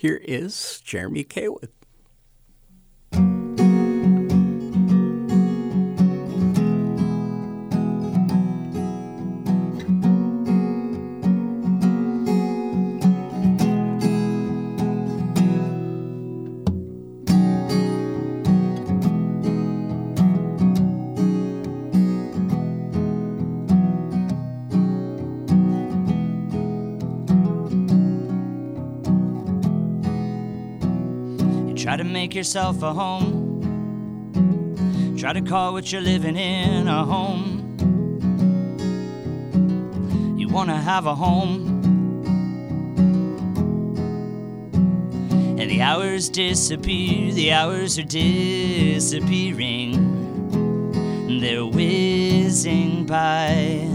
here is Jeremy Kaywood. Try to make yourself a home. Try to call what you're living in a home. You want to have a home. And the hours disappear, the hours are disappearing. They're whizzing by.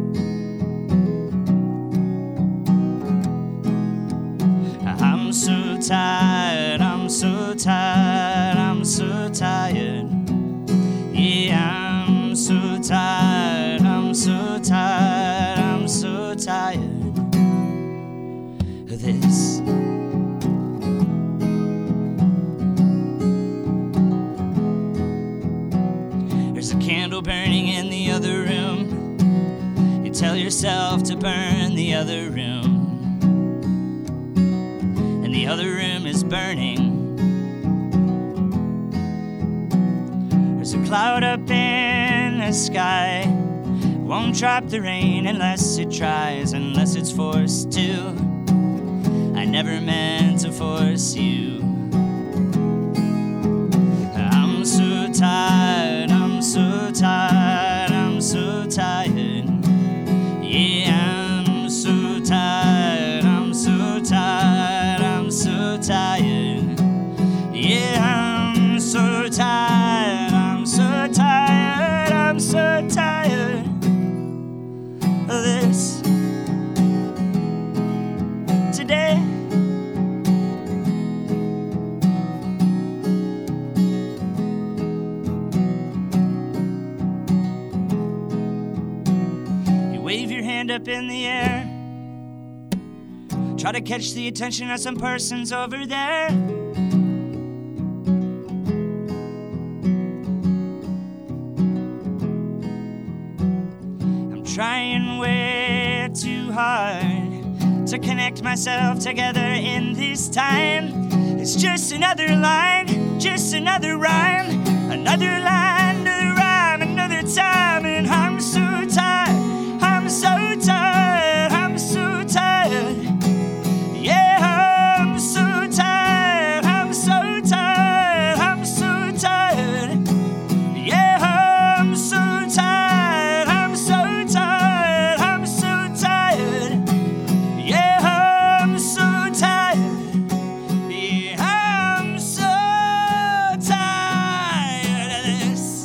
I'm so tired, I'm so tired, I'm so tired. Yeah, I'm so tired, I'm so tired, I'm so tired of this. There's a candle burning in the other room. You tell yourself to burn the other room. The other room is burning. There's a cloud up in the sky. Won't drop the rain unless it tries, unless it's forced to. I never meant to force you. I'm so tired, I'm so tired, I'm so tired. Yeah, I'm so tired, I'm so tired. So tired, yeah, I'm so tired, I'm so tired, I'm so tired of this today. You wave your hand up in the air. Try to catch the attention of some persons over there. I'm trying way too hard to connect myself together in this time. It's just another line, just another rhyme, another line, another rhyme, another time. And I'm so tired, I'm so tired, I'm so tired. Yeah, I'm so tired, I'm so tired, I'm so tired. Yeah, I'm so tired, I'm so tired, I'm so tired. Yeah, I'm so tired. Yeah, I'm so tired of this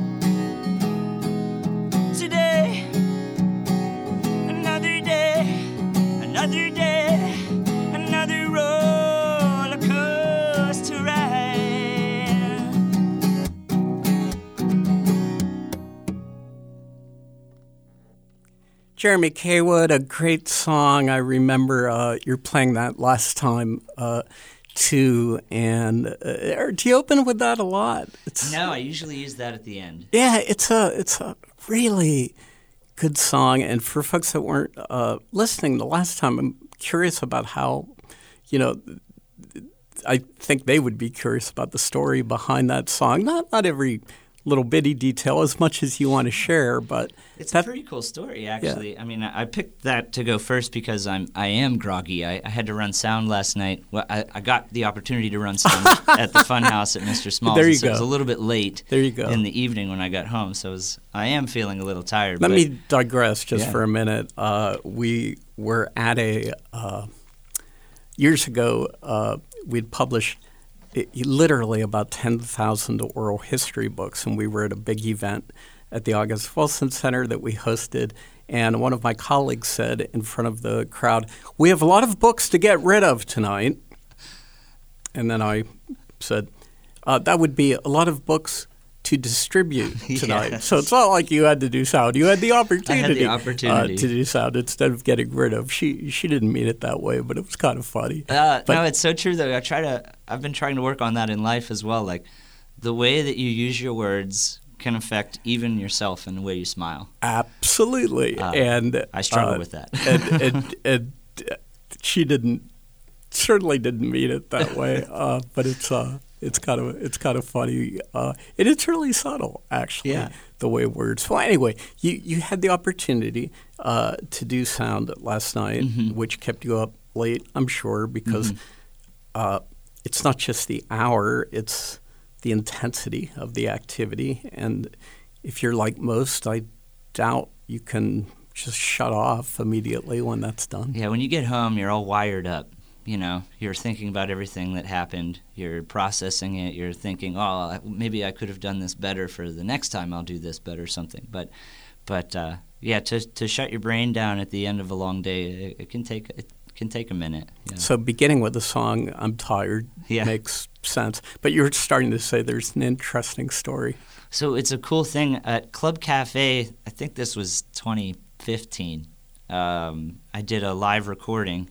today. Another day, another day. Another roller coaster ride. Jeremy Kaywood, a great song. I remember you're playing that last time too. And do you open with that a lot? No, I usually use that at the end. Yeah, it's a really good song. And for folks that weren't listening the last time, I'm curious about how, I think they would be curious about the story behind that song. Not every little bitty detail as much as you want to share, but it's a pretty cool story, actually. Yeah. I mean, I picked that to go first because I am groggy. I had to run sound last night. Well, I got the opportunity to run sound at the Funhouse at Mr. Small's. There you so go. It was a little bit late. There you go. In the evening when I got home, so I am feeling a little tired. Let me digress just for a minute. We were at years ago. We'd published literally about 10,000 oral history books, and we were at a big event at the August Wilson Center that we hosted, and one of my colleagues said in front of the crowd, "We have a lot of books to get rid of tonight." And then I said, "That would be a lot of books to distribute tonight. Yes. So it's not like you had to do sound. You had the opportunity, opportunity. To do sound instead of getting rid of. She didn't mean it that way, but it was kind of funny. No, it's so true though. I've been trying to work on that in life as well. Like the way that you use your words can affect even yourself and the way you smile. Absolutely. And I struggle with that. and she certainly didn't mean it that way. But it's kind of funny, and it's really subtle, actually. Yeah. The way words. Well, anyway, you had the opportunity to do sound last night, which kept you up late, I'm sure, because it's not just the hour; it's the intensity of the activity. And if you're like most, I doubt you can just shut off immediately when that's done. Yeah, when you get home, you're all wired up. You know, you're thinking about everything that happened. You're processing it. You're thinking, oh, maybe I could have done this better for the next time. I'll do this better or something. But yeah, to shut your brain down at the end of a long day, it can take a minute. Yeah. So beginning with the song "I'm Tired" makes sense. But you were starting to say there's an interesting story. So it's a cool thing at Club Cafe. I think this was 2015. I did a live recording.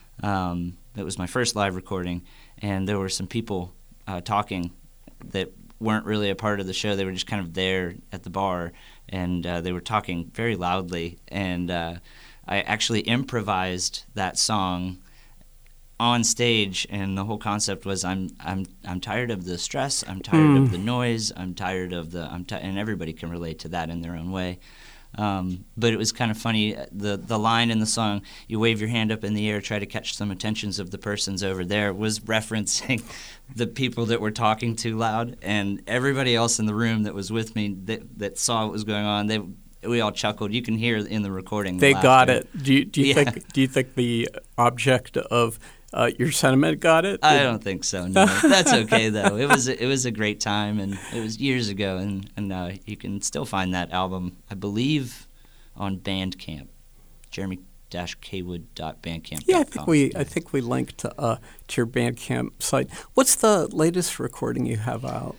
It was my first live recording, and there were some people talking that weren't really a part of the show. They were just kind of there at the bar, and they were talking very loudly. And I actually improvised that song on stage, and the whole concept was I'm tired of the stress, I'm tired of the noise, I'm tired of and everybody can relate to that in their own way. But it was kind of funny. The line in the song, "You wave your hand up in the air, try to catch some attentions of the persons over there," was referencing the people that were talking too loud, and everybody else in the room that was with me that saw what was going on. We all chuckled. You can hear in the recording. They laughter. got it. Do you think the object of your sentiment got it? I don't think so. No, that's okay though. It was a great time, and it was years ago, and you can still find that album, I believe, on Bandcamp, jeremy-kwood.bandcamp.com. Yeah, I think we linked to your Bandcamp site. What's the latest recording you have out?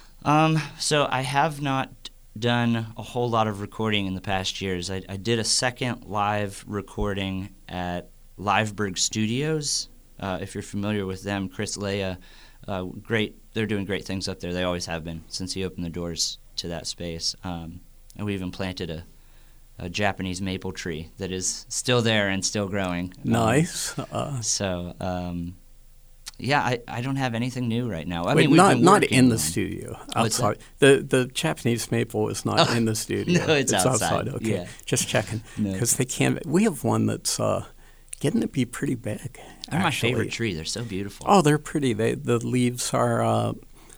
So I have not done a whole lot of recording in the past years. I did a second live recording at Liveberg Studios. If you're familiar with them, Chris Leia, great. They're doing great things up there. They always have been since he opened the doors to that space. And we even planted a Japanese maple tree that is still there and still growing. Nice. Yeah, I don't have anything new right now. Wait, not in the studio. Outside. The Japanese maple is not in the studio. No, it's outside. Okay, yeah. Just checking because they can't. We have one that's getting to be pretty big. They're my favorite tree. They're so beautiful. Oh, they're pretty. The leaves are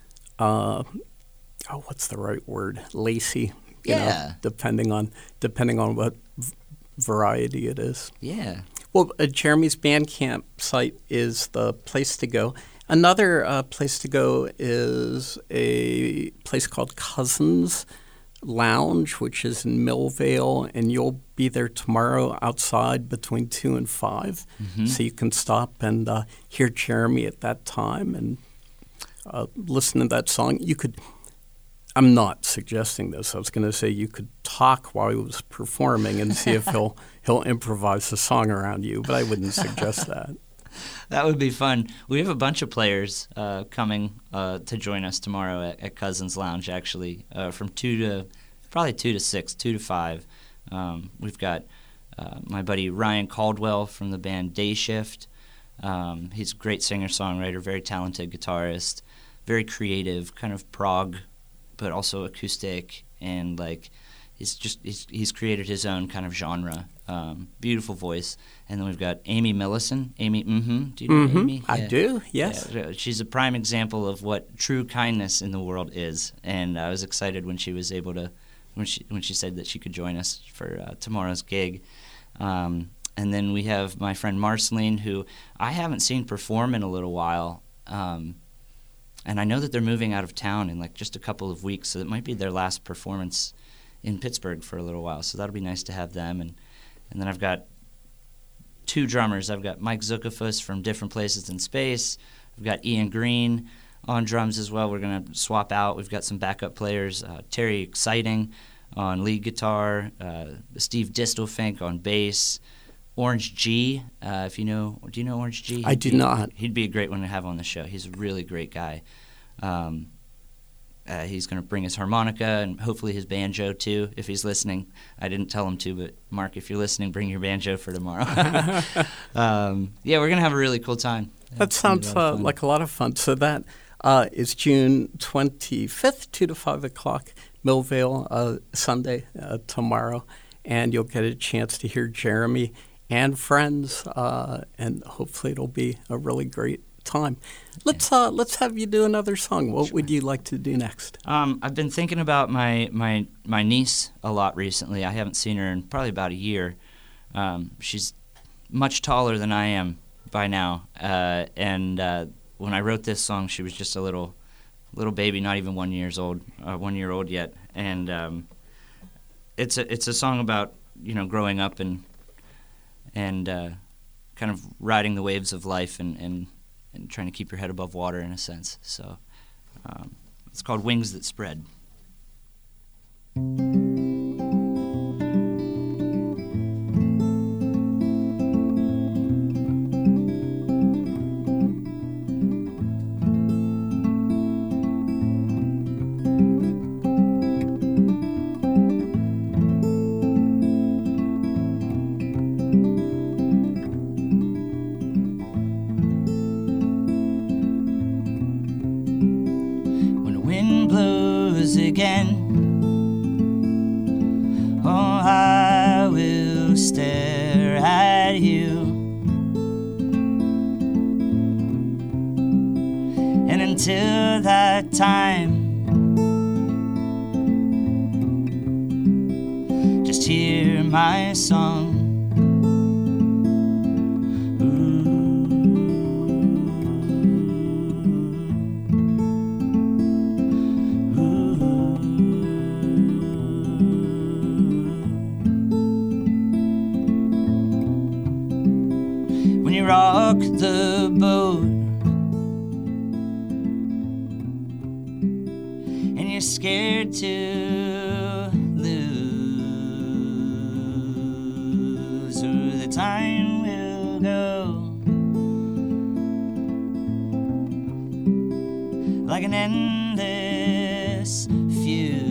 what's the right word? Lacy. You know, depending on what variety it is. Yeah. Well, Jeremy's Bandcamp site is the place to go. Another place to go is a place called Cousins Lounge, which is in Millvale, and you'll be there tomorrow outside between 2 and 5. So you can stop and hear Jeremy at that time and listen to that song. You could. I'm not suggesting this. I was going to say you could talk while he was performing and see if he'll improvise a song around you, but I wouldn't suggest that. That would be fun. We have a bunch of players coming to join us tomorrow at Cousins Lounge, actually, from 2 to 6, 2 to 5. We've got my buddy Ryan Caldwell from the band Day Shift. He's a great singer-songwriter, very talented guitarist, very creative, kind of prog, but also acoustic, and like he's created his own kind of genre. Beautiful voice. And then we've got Amy Millison. Amy, do you know Amy? I do, yes. Yeah, she's a prime example of what true kindness in the world is. And I was excited when she was able to, when she said that she could join us for tomorrow's gig. And then we have my friend Marceline, who I haven't seen perform in a little while. And I know that they're moving out of town in like just a couple of weeks, so it might be their last performance in Pittsburgh for a little while. So that'll be nice to have them. And then I've got 2 drummers. I've got Mike Zucafus from Different Places in Space. I've got Ian Green on drums as well. We're going to swap out. We've got some backup players. Terry Exciting on lead guitar, Steve Distelfink on bass, Orange G, if you know, do you know Orange G? I do not. He'd be a great one to have on the show. He's a really great guy. He's going to bring his harmonica and hopefully his banjo too, if he's listening. I didn't tell him to, but Mark, if you're listening, bring your banjo for tomorrow. Yeah, we're going to have a really cool time. That sounds like a lot of fun. So that is June 25th, 2 to 5 o'clock, Millvale, Sunday, tomorrow. And you'll get a chance to hear Jeremy and friends, and hopefully it'll be a really great time. Let's have you do another song. What would you like to do next? I've been thinking about my niece a lot recently. I haven't seen her in probably about a year. She's much taller than I am by now, and when I wrote this song, she was just a little baby, not even 1 year old yet, and it's a song about growing up and kind of riding the waves of life and trying to keep your head above water in a sense. So it's called Wings That Spread. Again, oh, I will stare at you, and until that time, just hear my song. Rock the boat, and you're scared to lose who the time will go, like an endless fuse.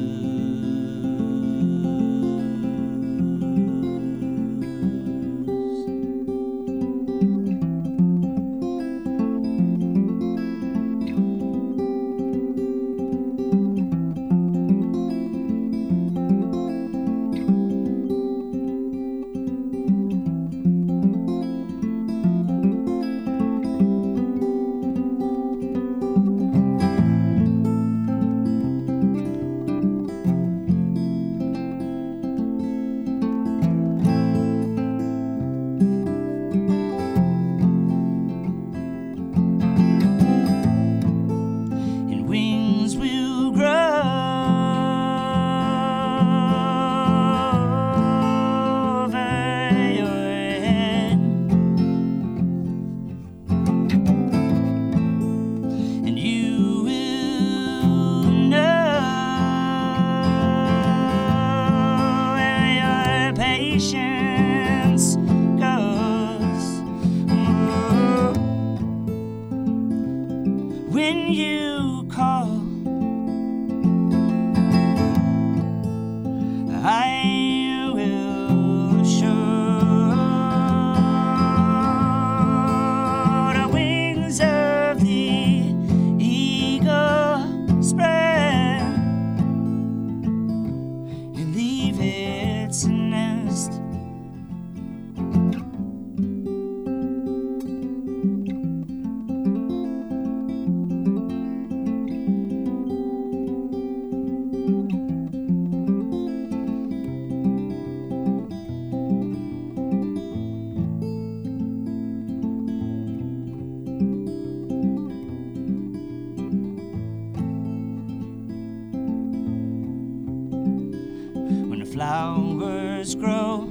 When you call, I will show the wings of the eagle spread and leave its nest. Flowers grow,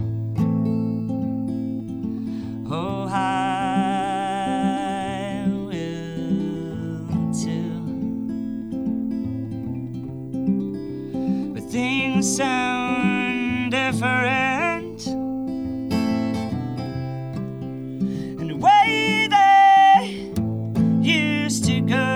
oh, I will too. sound different. And the way they used to go.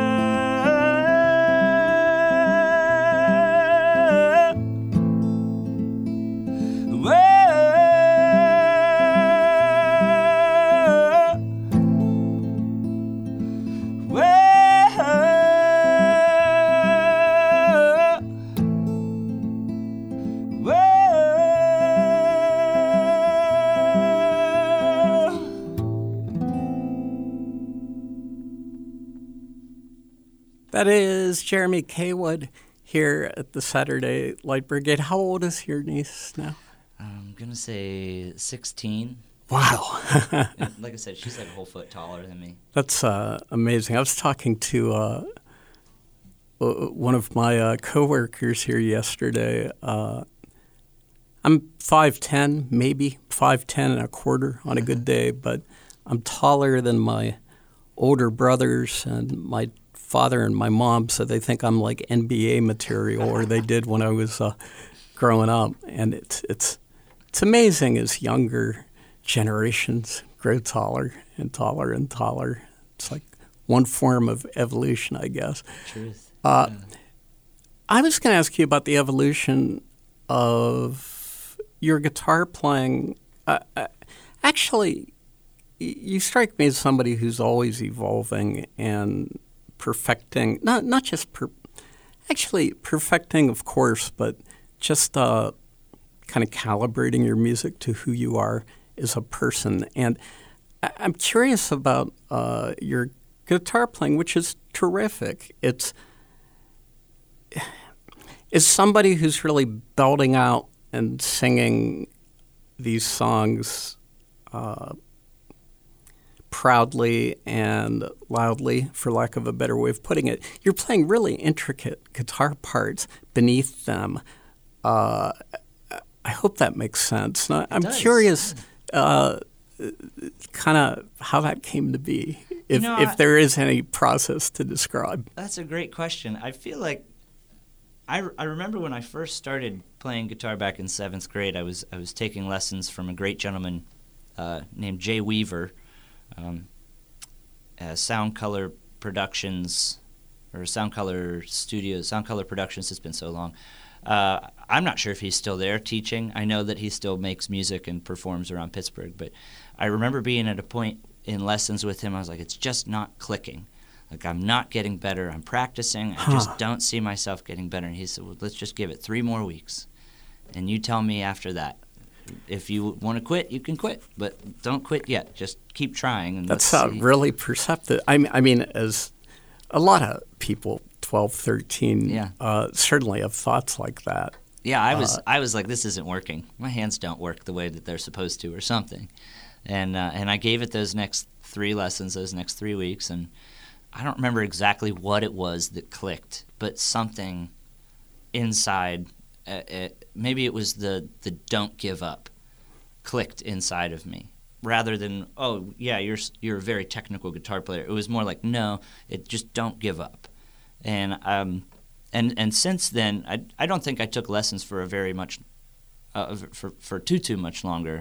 That is Jeremy Kaywood here at the Saturday Light Brigade. How old is your niece now? I'm going to say 16. Wow. And like I said, she's like a whole foot taller than me. That's amazing. I was talking to one of my coworkers here yesterday. I'm 5'10", maybe 5'10 and a quarter on a good day, but I'm taller than my older brothers and my father and my mom, so they think I'm like NBA material, or they did when I was growing up. And it's amazing as younger generations grow taller and taller and taller. It's like one form of evolution, I guess. Truth. I was going to ask you about the evolution of your guitar playing. Actually, you strike me as somebody who's always evolving and perfecting, not just actually perfecting, of course, but just kind of calibrating your music to who you are as a person. And I'm curious about your guitar playing, which is terrific. It's somebody who's really belting out and singing these songs proudly and loudly, for lack of a better way of putting it. You're playing really intricate guitar parts beneath them. I hope that makes sense. Now, I'm curious kind of how that came to be, if there is any process to describe. That's a great question. I feel like I remember when I first started playing guitar back in 7th grade, I was taking lessons from a great gentleman named Jay Weaver, Sound Color Productions, or Sound Color Studios, Sound Color Productions. It's been so long. I'm not sure if he's still there teaching. I know that he still makes music and performs around Pittsburgh, but I remember being at a point in lessons with him, I was like, it's just not clicking. Like, I'm not getting better. I'm practicing. I just don't see myself getting better. And he said, well, let's just give it 3 more weeks. And you tell me after that. If you want to quit, you can quit. But don't quit yet. Just keep trying. And that's really perceptive. I mean, as a lot of people, 12, 13, certainly have thoughts like that. Yeah, I was like, this isn't working. My hands don't work the way that they're supposed to or something. And I gave it those next 3 lessons, those next 3 weeks, and I don't remember exactly what it was that clicked, but something inside, maybe it was the don't give up, clicked inside of me. Rather than, oh, yeah, you're a very technical guitar player. It was more like, no, just don't give up. And since then, I don't think I took lessons for a very much, for too much longer,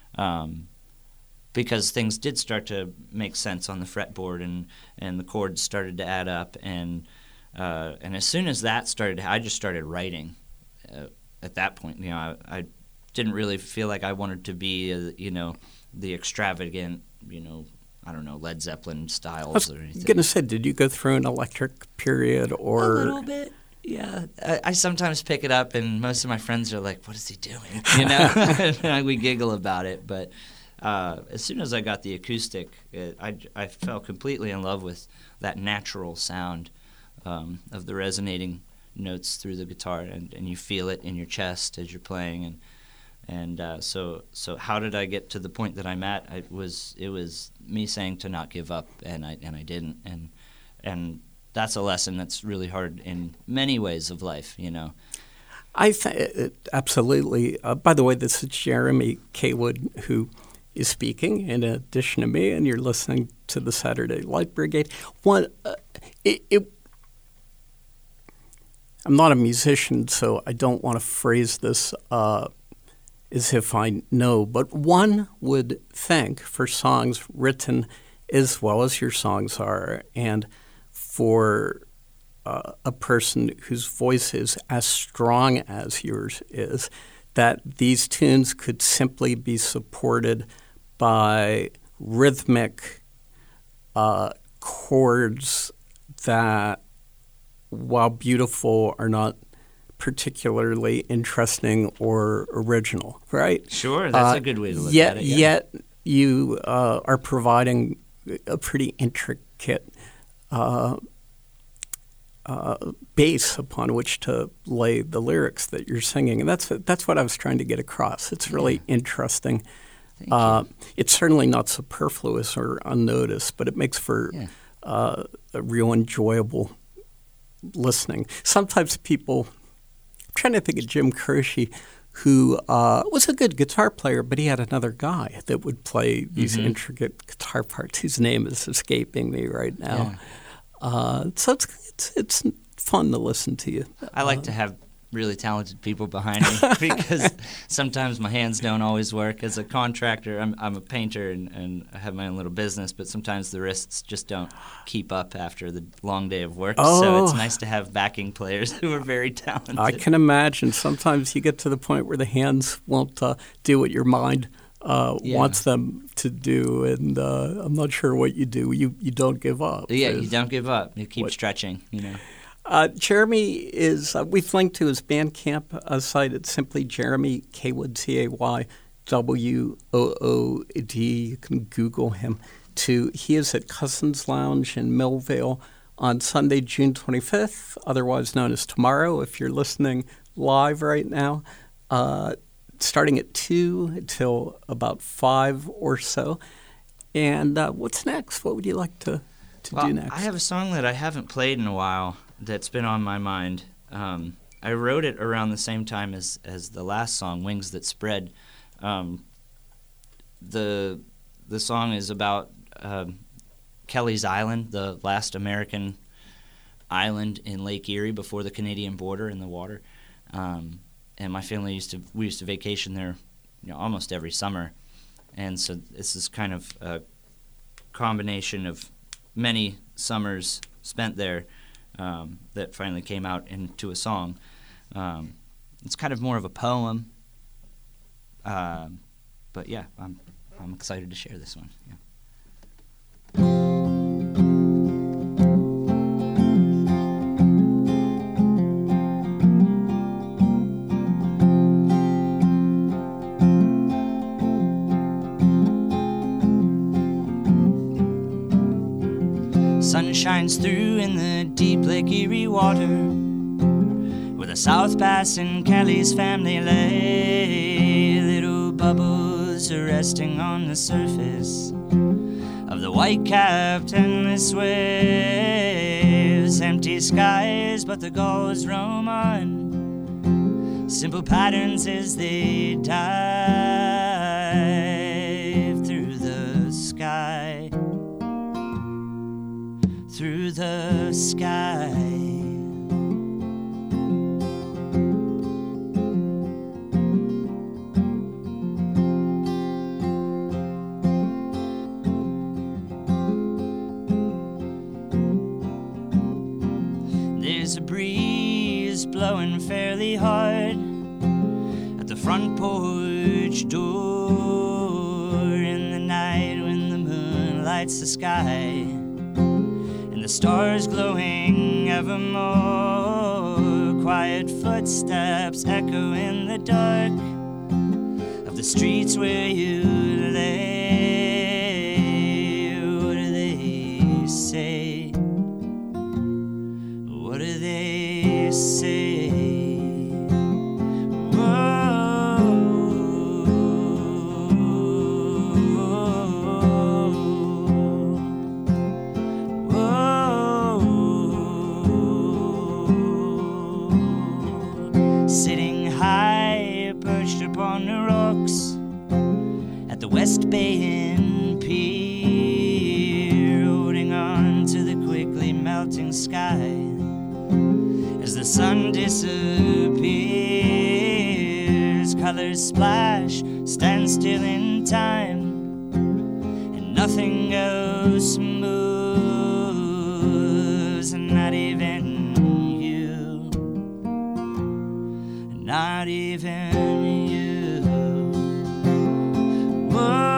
because things did start to make sense on the fretboard, and the chords started to add up, and as soon as that started, I just started writing. At that point, I didn't really feel like I wanted to be, the extravagant, I don't know, Led Zeppelin styles or anything. I was going to say, did you go through an electric period or? A little bit, yeah. I sometimes pick it up, and most of my friends are like, what is he doing? And we giggle about it, but as soon as I got the acoustic, I fell completely in love with that natural sound of the resonating notes through the guitar, and you feel it in your chest as you're playing, and so how did I get to the point that I'm at? It was me saying to not give up, and I didn't, and that's a lesson that's really hard in many ways of life, Absolutely. By the way, this is Jeremy Kaywood, who is speaking in addition to me, and you're listening to the Saturday Light Brigade. I'm not a musician, so I don't want to phrase this as if I know, but one would think for songs written as well as your songs are, and for a person whose voice is as strong as yours is, that these tunes could simply be supported by rhythmic chords that, while beautiful, are not particularly interesting or original, right? Sure, that's a good way to look at it. Yeah. Yet you are providing a pretty intricate base upon which to lay the lyrics that you're singing, and that's what I was trying to get across. It's really interesting. Thank you. It's certainly not superfluous or unnoticed, but it makes for a real enjoyable listening. Sometimes people, I'm trying to think of Jim Croce, who was a good guitar player, but he had another guy that would play these intricate guitar parts whose name is escaping me right now. So it's fun to listen to you. I like to have really talented people behind me because sometimes my hands don't always work. As a contractor, I'm a painter and I have my own little business, but sometimes the wrists just don't keep up after the long day of work. So it's nice to have backing players who are very talented. I can imagine. Sometimes you get to the point where the hands won't do what your mind wants them to do, and I'm not sure what you do. You don't give up. Yeah, you don't give up. You keep stretching, Jeremy is, we've linked to his Bandcamp site. It's simply Jeremy Kaywood, Kaywood. You can Google him too. He is at Cousins Lounge in Millvale on Sunday, June 25th, otherwise known as tomorrow if you're listening live right now, starting at 2 till about 5 or so. And what's next? What would you like to do next? I have a song that I haven't played in a while that's been on my mind. I wrote it around the same time as the last song, Wings That Spread. The song is about Kelly's Island, the last American island in Lake Erie before the Canadian border in the water. And my family we used to vacation there, almost every summer. And so this is kind of a combination of many summers spent there that finally came out into a song. It's kind of more of a poem, but yeah, I'm excited to share this one. Yeah. Sun shines through in the deep Lake Erie water, where the South Pass and Kelly's family lay. Little bubbles are resting on the surface of the white-capped endless waves. Empty skies, but the gulls roam on, simple patterns as they dive through the sky. Through the sky. There's a breeze blowing fairly hard at the front porch door in the night when the moon lights the sky. The stars glowing evermore, quiet footsteps echo in the dark of the streets where you lay. What do they say? What do they say? West Bay and Pier, holding on to the quickly melting sky, as As the sun disappears, colors splash, stand still in time, and nothing goes smooth, not even you, not even you. Whoa.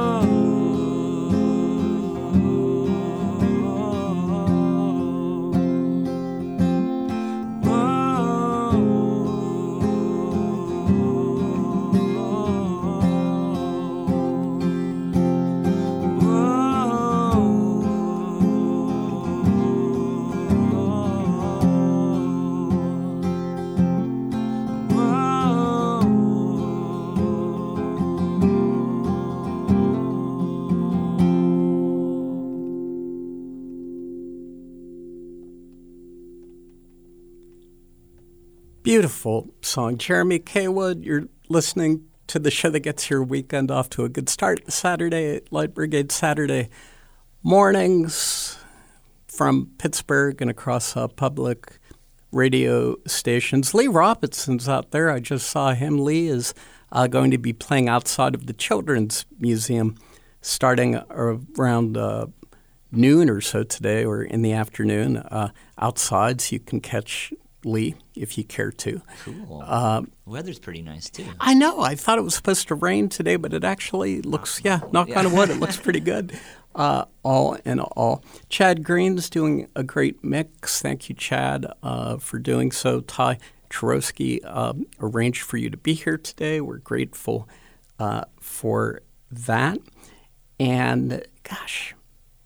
Beautiful song. Jeremy K. Wood, you're listening to the show that gets your weekend off to a good start. Saturday, Light Brigade Saturday mornings from Pittsburgh and across public radio stations. Lee Robinson's out there. I just saw him. Lee is going to be playing outside of the Children's Museum starting around noon or so today, or in the afternoon outside, so you can catch Lee if you care to. Cool. Weather's pretty nice too. I know. I thought it was supposed to rain today, but it actually looks, knock on wood, it looks pretty good. All in all. Chad Green's doing a great mix. Thank you, Chad, for doing so. Ty Chorosky arranged for you to be here today. We're grateful for that. And, gosh,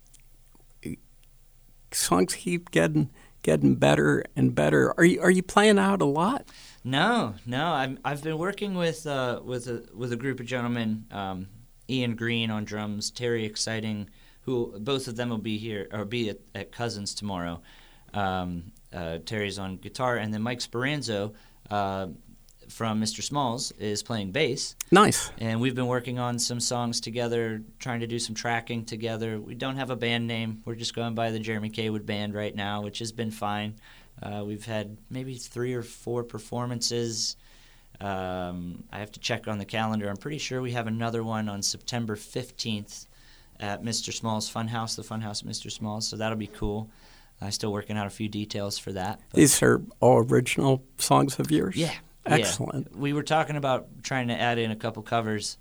songs keep getting better and better. Are you playing out a lot? No. I've been working with a group of gentlemen, Ian Green on drums, Terry Exciting, who both of them will be here or be at Cousins tomorrow. Terry's on guitar, and then Mike Speranzo from Mr. Smalls is playing bass. Nice. And we've been working on some songs together, trying to do some tracking together. We don't have a band name. We're just going by the Jeremy K. Wood Band right now, which has been fine. We've had maybe 3 or 4 performances. I have to check on the calendar. I'm pretty sure we have another one on September 15th at Mr. Small's Funhouse, the Funhouse at Mr. Small's, so that'll be cool. I'm still working out a few details for that. These are all original songs of yours? Yeah. Excellent. Yeah. We were talking about trying to add in a couple covers.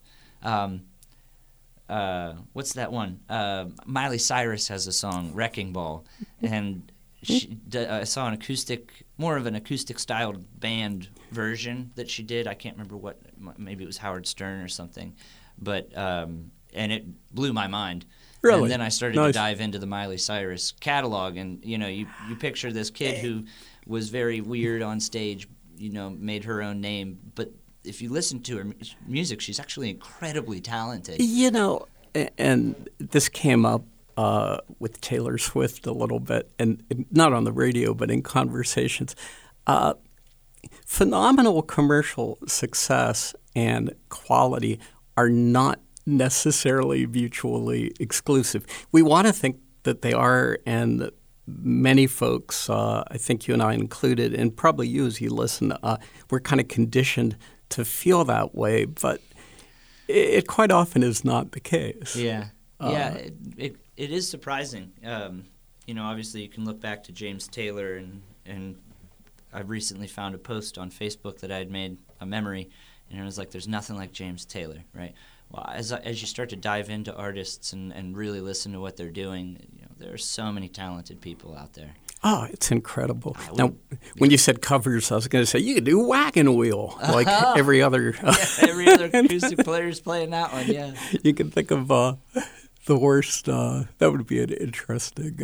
What's that one? Miley Cyrus has a song, Wrecking Ball, and I saw more of an acoustic-styled band version that she did. I can't remember what. Maybe it was Howard Stern or something, but and it blew my mind. Really? And then I started to dive into the Miley Cyrus catalog, and you picture this kid who was very weird on stage, made her own name, but if you listen to her music, she's actually incredibly talented. And this came up with Taylor Swift a little bit, and not on the radio, but in conversations. Phenomenal commercial success and quality are not necessarily mutually exclusive. We want to think that they are, and many folks, I think you and I included, and probably you as you listen, we're kind of conditioned to feel that way, but it quite often is not the case. Yeah. It is surprising. Obviously you can look back to James Taylor, and I recently found a post on Facebook that I had made a memory, and it was like, there's nothing like James Taylor, right? Well, as you start to dive into artists and really listen to what they're doing, there are so many talented people out there. Oh, it's incredible. Now, when you said covers, I was going to say you could do Wagon Wheel like every other. Every other acoustic player is playing that one. Yeah, you can think of the worst. That would be an interesting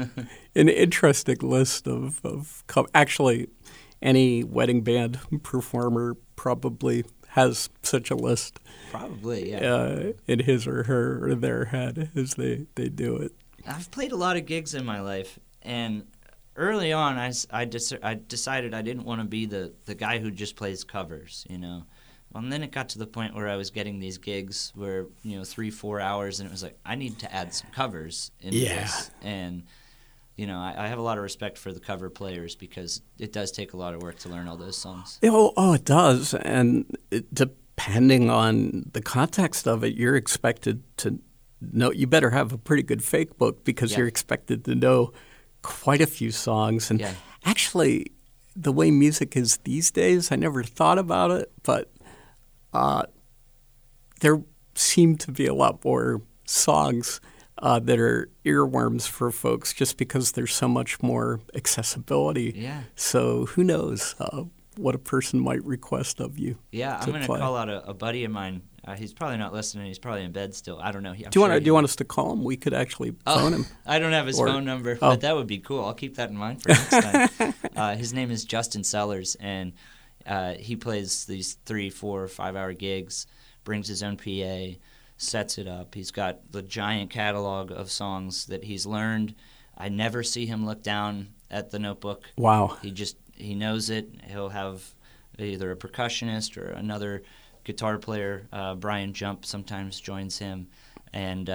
list of actually, any wedding band performer probably has such a list. Probably, yeah. In his or her or their head as they do it. I've played a lot of gigs in my life, and early on I decided I didn't want to be the guy who just plays covers, Well, and then it got to the point where I was getting these gigs where, 3-4 hours, and it was like, I need to add some covers into this. And I have a lot of respect for the cover players because it does take a lot of work to learn all those songs. It does. And depending on the context of it, you're expected to know. You better have a pretty good fake book because you're expected to know quite a few songs. And actually, the way music is these days, I never thought about it, but there seem to be a lot more songs that are earworms for folks just because there's so much more accessibility. Yeah. So who knows what a person might request of you. Yeah, I'm going to call out a buddy of mine. He's probably not listening. He's probably in bed still. I don't know. Do you want us to call him? We could actually phone him. I don't have his phone number, but that would be cool. I'll keep that in mind for next time. His name is Justin Sellers, and he plays these 3, 4, 5-hour gigs, brings his own PA, sets it up. He's got the giant catalog of songs that he's learned. I never see him look down at the notebook. Wow. He knows it. He'll have either a percussionist or another guitar player. Brian Jump sometimes joins him, and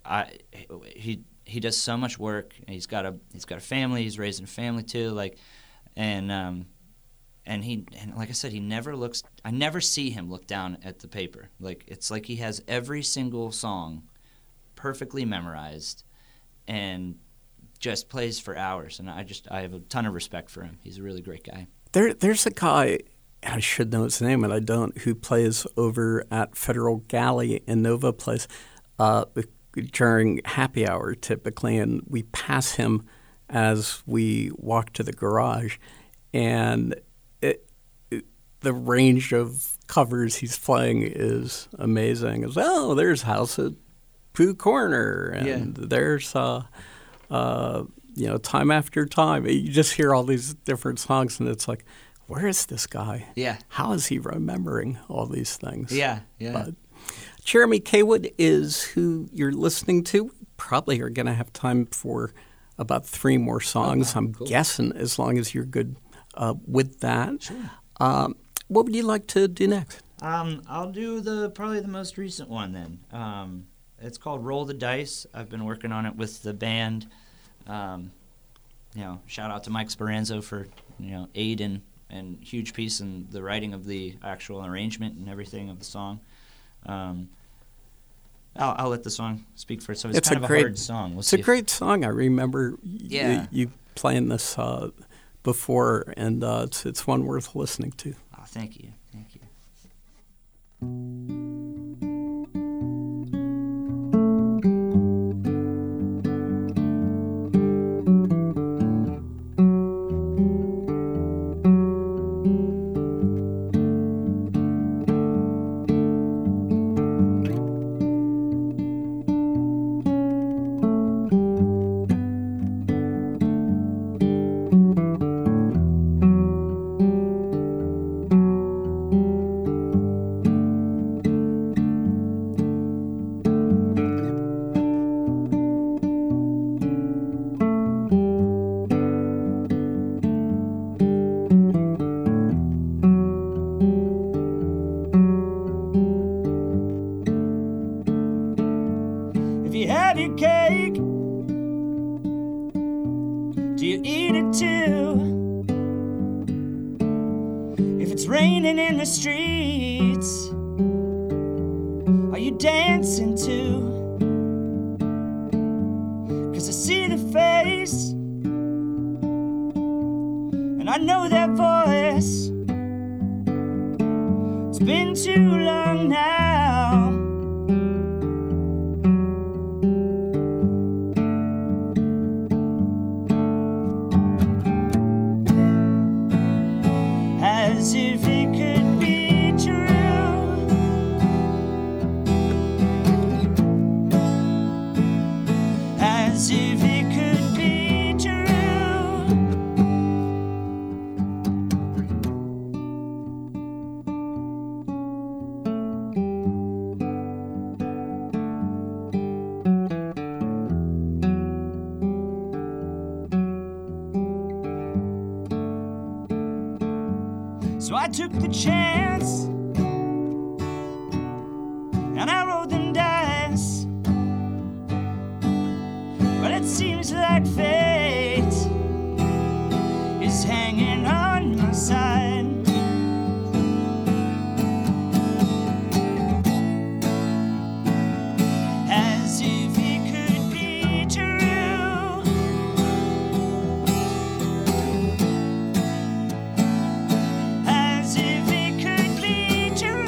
he does so much work. He's got a family. He's raising a family too. And like I said, I never see him look down at the paper. It's like he has every single song perfectly memorized, and just plays for hours. And I have a ton of respect for him. He's a really great guy. There's a guy, I should know his name, and I don't, who plays over at Federal Galley in Nova Place during happy hour typically, and we pass him as we walk to the garage, and the range of covers he's playing is amazing. There's House at Pooh Corner, and there's Time After Time. You just hear all these different songs, and it's like, where is this guy? Yeah. How is he remembering all these things? Yeah. But Jeremy Kaywood is who you're listening to. We probably are going to have time for about 3 more songs. Okay, I'm guessing, as long as you're good with that. Sure. What would you like to do next? I'll do probably the most recent one then. It's called Roll the Dice. I've been working on it with the band. Shout out to Mike Speranzo for aid and huge piece in the writing of the actual arrangement and everything of the song. I'll let the song speak for itself. It's kind of a hard song. It's a great song. I remember you playing this before, and it's one worth listening to. Oh, thank you. If you have your cake, do you eat it too? If it's raining in the streets, are you dancing too? 'Cause I see the face, and I know that voice. It's been too long now. As if it could be true. As if it could be true. So I took the chance, and I rolled them dice. But it seems like fate is hanging on my side. As if it could be true. As if it could be true.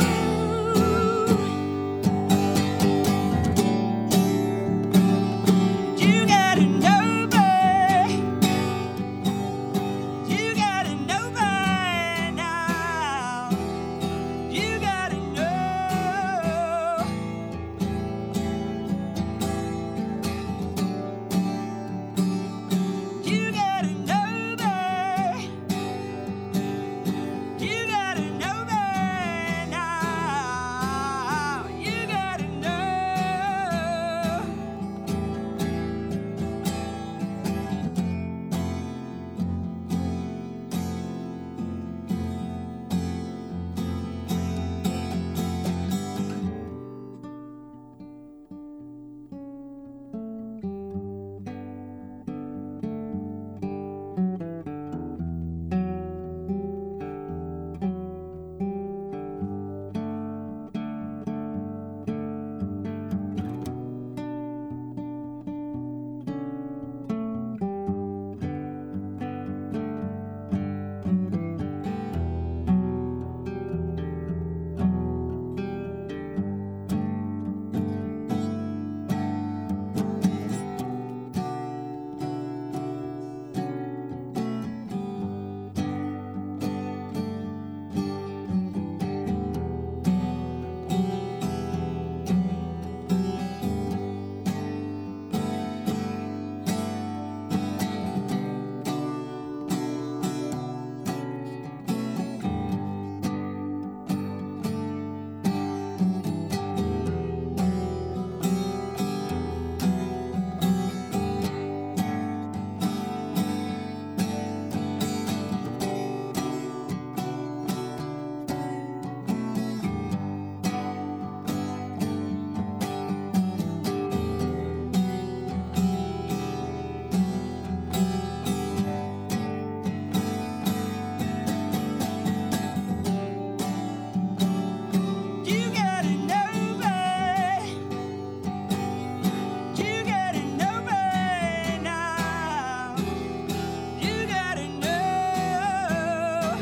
You gotta know, babe. You gotta know by now. You gotta know. You gotta know, babe. You gotta know by now. You gotta know. You gotta know, babe. You gotta know by now. You gotta know.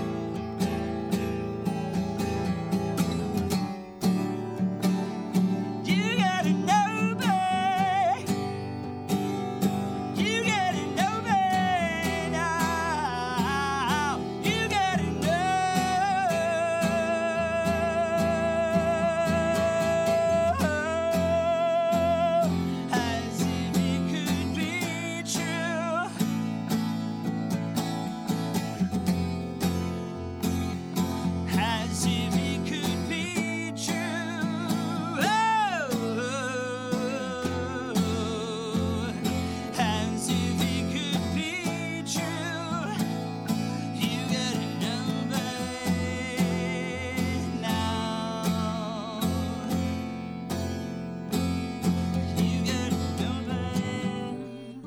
You gotta know, babe. You gotta know by now. You gotta know. As if it could be true. As if it could be true. As if it could be true. You gotta know by now. You gotta know by.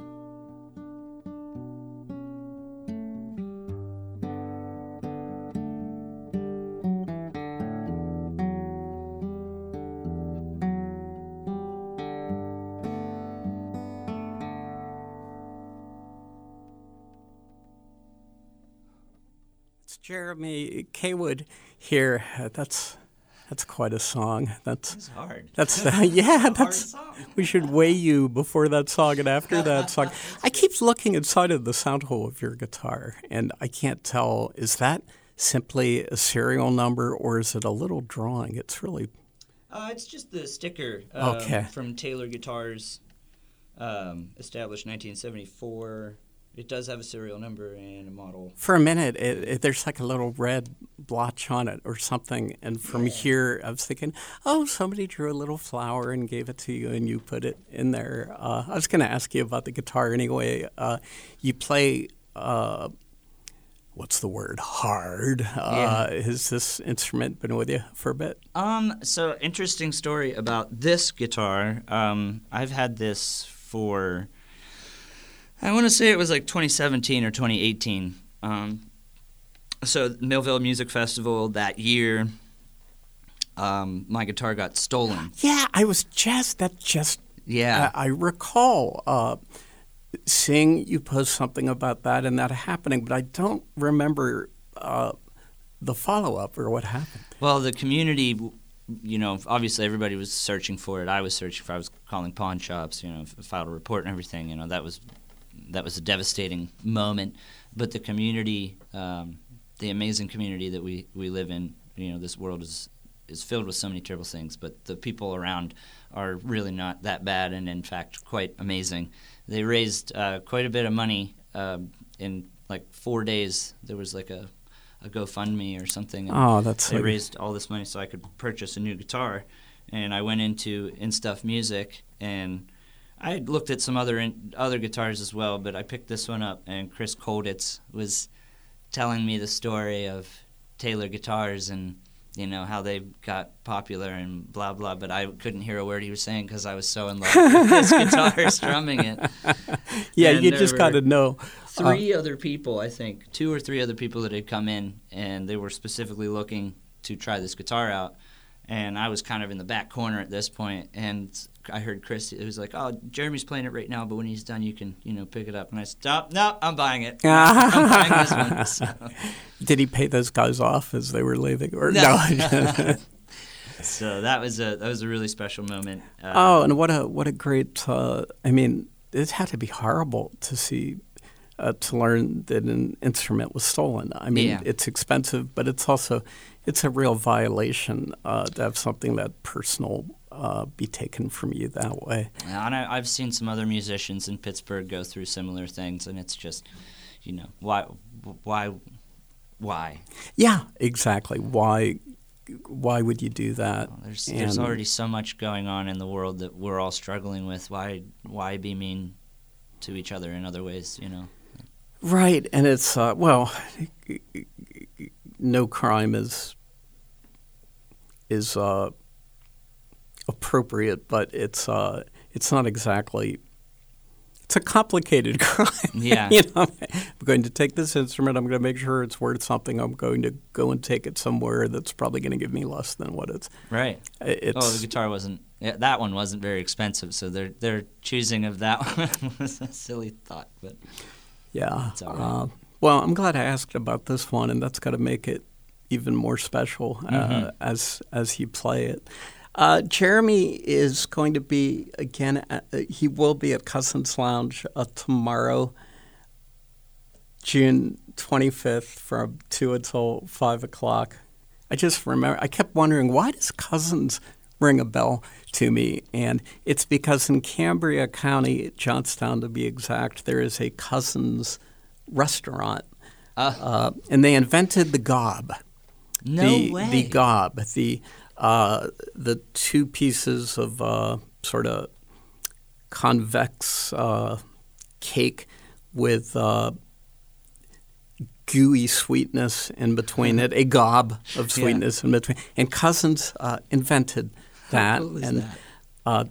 It's Jeremy Kaywood here. That's quite a song. It's hard. That's yeah. Hard That's song. we should weigh you before that song and after that song. I keep looking inside of the sound hole of your guitar, and I can't tell. Is that simply a serial number, or is it a little drawing? It's really It's just the sticker Okay. from Taylor Guitars, established 1974. It does have a serial number and a model. for a minute. There's like a little red blotch on it or something, and from here I was thinking, oh, somebody drew a little flower and gave it to you, and you put it in there. I was going to ask you about the guitar anyway. You play. What's the word? Hard. Has this instrument been with you for a bit? So interesting story about this guitar. I've had this for, I want to say it was like 2017 or 2018. So Millville Music Festival that year, my guitar got stolen. Yeah, I recall seeing you post something about that and that happening, but I don't remember the follow-up or what happened. Well, the community, obviously everybody was searching for it. I was searching for it. I was calling pawn shops, filed a report and everything. That was a devastating moment. But the community, the amazing community that we live in, this world is filled with so many terrible things, but the people around are really not that bad and, in fact, quite amazing. They raised quite a bit of money in, 4 days. There was, a GoFundMe or something. And they raised all this money so I could purchase a new guitar. And I went into In Stuff Music, and I had looked at some other guitars as well, but I picked this one up, and Chris Kolditz was telling me the story of Taylor guitars and how they got popular and blah, blah, but I couldn't hear a word he was saying because I was so in love with this guitar, strumming it. Yeah, and you just got to know. 3 other people, I think, 2 or 3 other people that had come in, and they were specifically looking to try this guitar out. And I was kind of in the back corner at this point, and I heard Chris, it was like, oh, Jeremy's playing it right now, but when he's done, you can, pick it up. And I said, no, I'm buying it. I'm buying this one. So. Did he pay those guys off as they were leaving? Or no. So that was a really special moment. And what a great, it had to be horrible to see, to learn that an instrument was stolen. It's expensive, but it's a real violation to have something that personal be taken from you that way. Yeah, and I've seen some other musicians in Pittsburgh go through similar things, and it's just, why? Yeah, exactly. Why would you do that? Well, there's already so much going on in the world that we're all struggling with. Why be mean to each other in other ways? Right, and it's no crime is appropriate, but it's not exactly. It's a complicated crime. Yeah. I'm going to take this instrument. I'm going to make sure it's worth something. I'm going to go and take it somewhere that's probably going to give me less than what it's. Right. The guitar that one wasn't very expensive, so their choosing of that one was a silly thought, but. Yeah. It's all right. Well, I'm glad I asked about this one, and that's got to make it even more special as you play it. Jeremy is going to be, again, he will be at Cousins Lounge tomorrow, June 25th from 2 until 5 o'clock. I just remember, I kept wondering, why does Cousins ring a bell to me? And it's because in Cambria County, Johnstown to be exact, there is a Cousins restaurant. And they invented the gob. No way. The gob. The 2 pieces of sort of convex cake with gooey sweetness in between it, a gob of sweetness in between. And Cousins invented that. How cool is and that?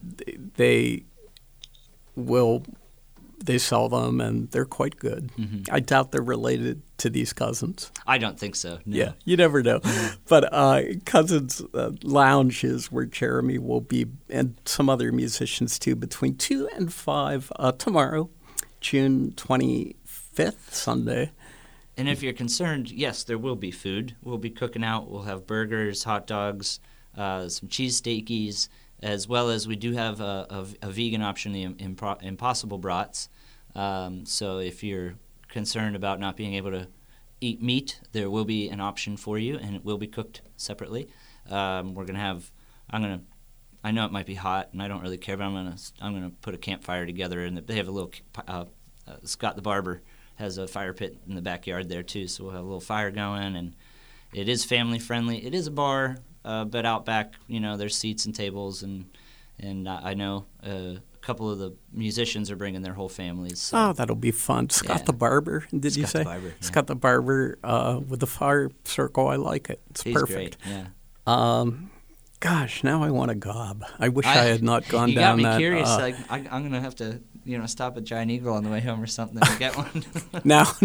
They sell them, and they're quite good. Mm-hmm. I doubt they're related to these Cousins. I don't think so. No. Yeah, you never know. But Cousins Lounge is where Jeremy will be, and some other musicians too, between 2 and 5 tomorrow, June 25th, Sunday. And if you're concerned, yes, there will be food. We'll be cooking out. We'll have burgers, hot dogs, some cheese steakies, as well as we do have a vegan option, the Impossible Brats. So if you're concerned about not being able to eat meat, there will be an option for you, and it will be cooked separately. I know it might be hot, and I don't really care, but I'm gonna put a campfire together, and they have a little. Scott the Barber has a fire pit in the backyard there too, so we'll have a little fire going, and it is family friendly. It is a bar. But out back, there's seats and tables, and I know a couple of the musicians are bringing their whole families. So. Oh, that'll be fun. Scott the Barber, did you say? Scott the Barber. Yeah. Scott the Barber with the fire circle. I like it. It's He's perfect. Great. Yeah. Gosh, now I want a gob. I wish I had not gone down that. You got me curious. I'm going to have to, stop at Giant Eagle on the way home or something and get one. No,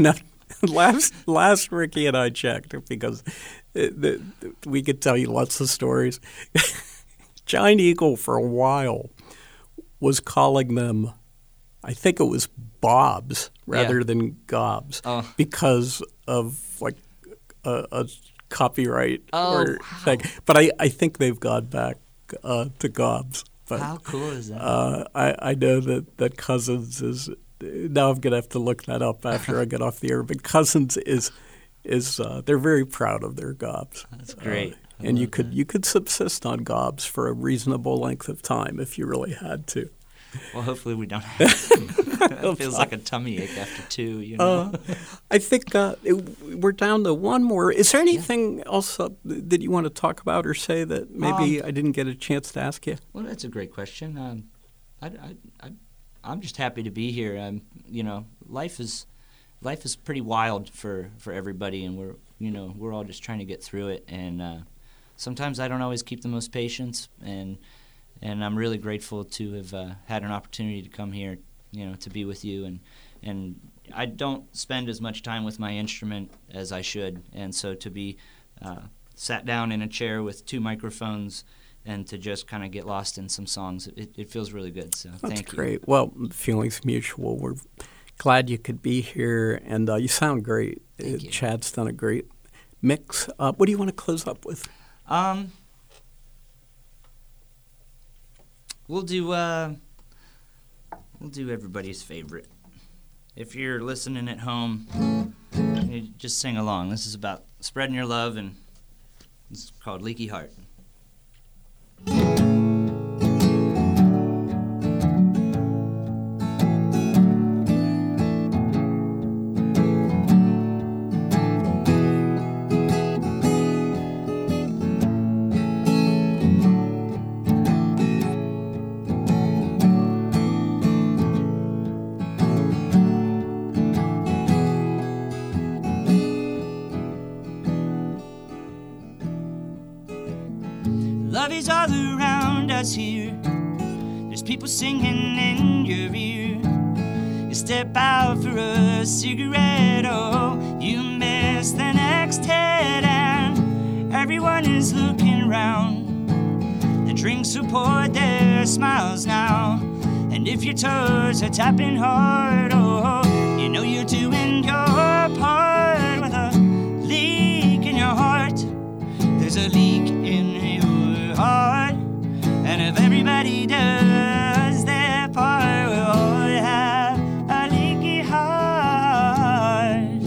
last Ricky and I checked, because we could tell you lots of stories. Giant Eagle for a while was calling them, I think it was Bobs rather than Gobs, because of like a copyright thing. But I think they've gone back to Gobs. But, how cool is that? I know that Cousins is. Now I'm going to have to look that up after I get off the air. But Cousins is they're very proud of their Gobs. That's great. And you could subsist on Gobs for a reasonable length of time if you really had to. Well, hopefully we don't have to. It feels like a tummy ache after 2, you know. I think we're down to one more. Is there anything else that you want to talk about or say that maybe I didn't get a chance to ask you? Well, that's a great question. I'm just happy to be here. Life is pretty wild for everybody, and we're all just trying to get through it. And sometimes I don't always keep the most patience, and I'm really grateful to have had an opportunity to come here, to be with you. And I don't spend as much time with my instrument as I should, and so to be sat down in a chair with 2 microphones and to just kind of get lost in some songs, it feels really good. So thank you. That's great. Well, feelings mutual. We're glad you could be here, and you sound great. Thank you. Chad's done a great mix. What do you want to close up with? We'll do everybody's favorite. If you're listening at home, you just sing along. This is about spreading your love, and it's called Leaky Heart. Love is all around us here. There's people singing in your ear. You step out for a cigarette, oh, you miss the next hit, and everyone is looking round. The drinks are poured, their smiles now, and if your toes are tapping hard, oh, you know you're doing your part. With a leak in your heart, there's a leak in your heart, and if everybody does their part, we'll all have a leaky heart.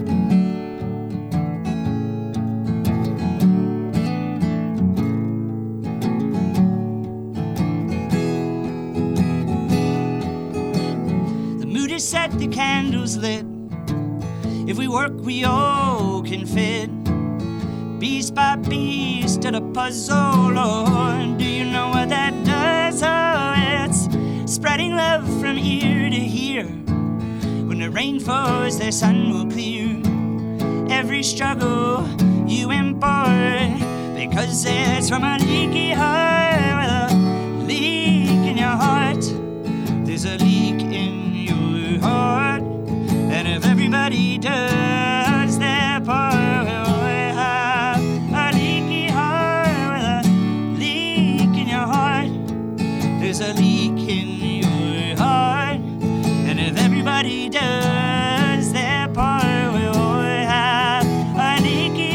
The mood is set, the candle's lit. If we work, we all can fit. Piece by piece to the puzzle, Lord. Do you know what that does? Oh, it's spreading love from ear to ear. When the rain falls, the sun will clear every struggle you impart, because it's from a leaky heart. With a leak in your heart, there's a leak in your heart, and if everybody does their part, we'll have a leaky heart. With a leak in your heart, there's a leak in your heart, and if everybody does their part, we'll have a leaky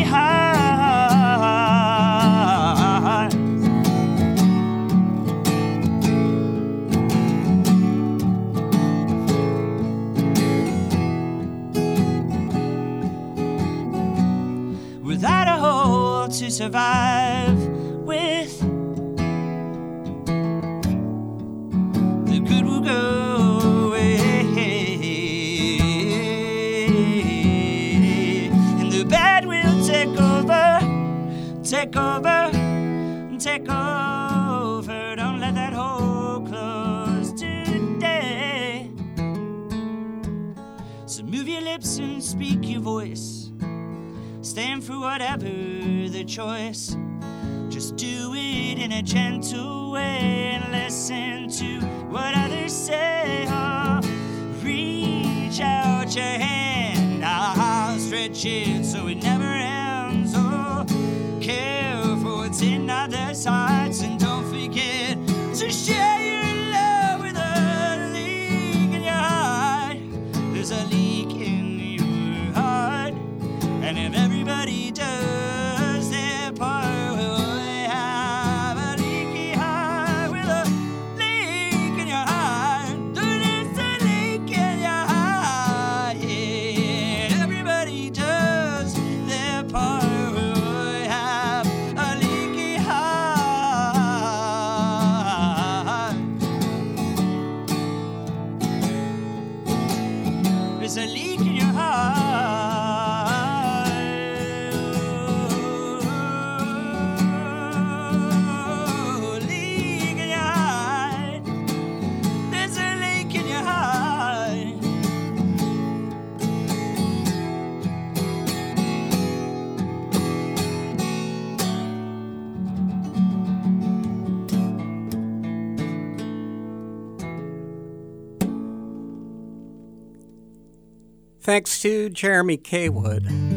heart. Without a hole to survive with, the good will go away, and the bad will take over, take over, take over. Don't let that hole close today. So move your lips and speak your voice. Stand for whatever the choice. Just do it in a gentle way and listen to what others say. Oh, reach out your hand. wretched, so it never ends. Oh, care for what's in others' hearts, and don't forget to share your love with a leak in your heart. There's a leak in your heart, and if everybody does their part, we'll have a leaky heart with a leak in your heart. There's a leak in your heart, yeah. Everybody does their part, we'll have a leaky heart. There's a leak in your heart. Oh, leak in your heart. There's a leak in your heart. Thanks to Jeremy Kaywood.